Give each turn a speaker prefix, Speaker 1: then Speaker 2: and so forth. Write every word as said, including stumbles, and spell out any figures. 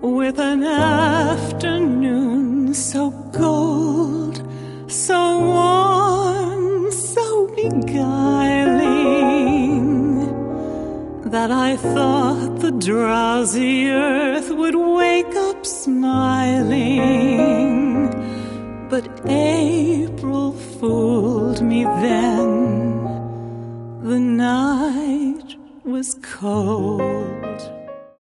Speaker 1: with an afternoon so gold, so warm, so beguiling, that I thought the drowsy earth would wake up smiling. But April fooled me then. The night was cold.